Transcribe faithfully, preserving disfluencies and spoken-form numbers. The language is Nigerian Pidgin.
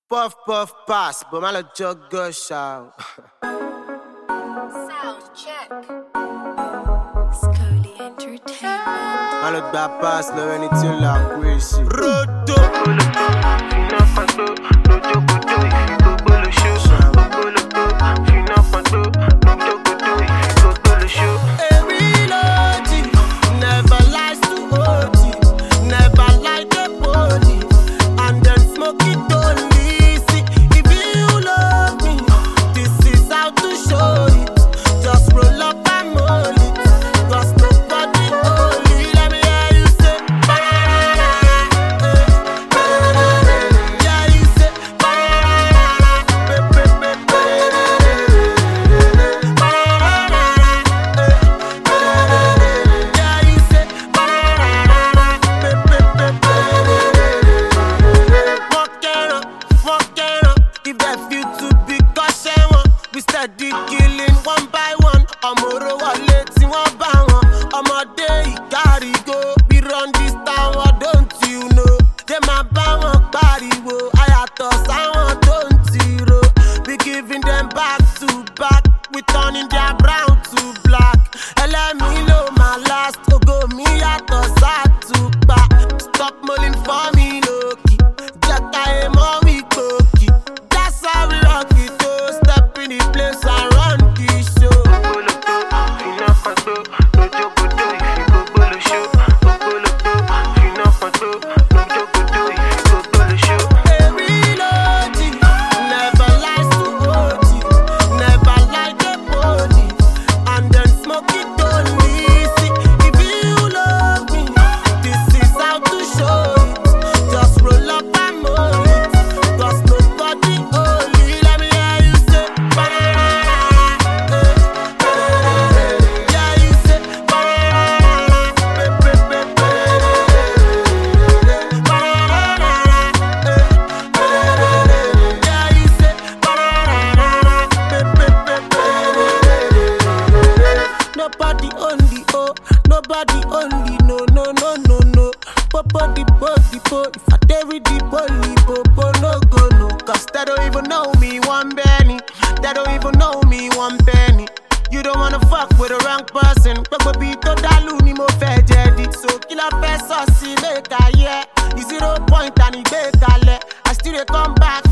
Puff puff pass, but my little jug gush out. Sound check. Scully Entertainment. My little bad pass, love anything like crazy. Roto. Steady killing one by one. Amoro wale tí wọ́n bá wọn. Ọmọdé ìgárigo. We run this town, what don't you know? They máa bá wọn pariwo. Àyàtọ̀ sáwọn tó ń tiro. We giving them back to back. We turning their brown to black. Ẹlẹ́mìí ló máa last. Ògo mi yàtọ̀ sátúpà. Stop mulling for me lókì. Jẹ́ ká ẹ mọ́ mi gbòkì. That's how we rock it. Step in the place and run the show. Every loading never lies to O G, never like the body, and then smoke it only. See, if you love me, this is how to show it. Just roll up and mold it, 'cause nobody only. Let me hear you say, banana. Yeah, you say, banana. Banana. Yeah, you say, banana. Nobody only, oh, nobody only, no, no, no, no, no. Popo the po, the po. If I dare with the bully, popo no go no. 'Cause they don't even know me one penny. They don't even know me one penny. You don't wanna fuck with the wrong person. Gbogbo bi to dalu ni mo fẹ́ jẹ̀dí. So kí la fẹ́ sọ sí make I hear. Zero point and ìgbé kalẹ̀. I still dey come back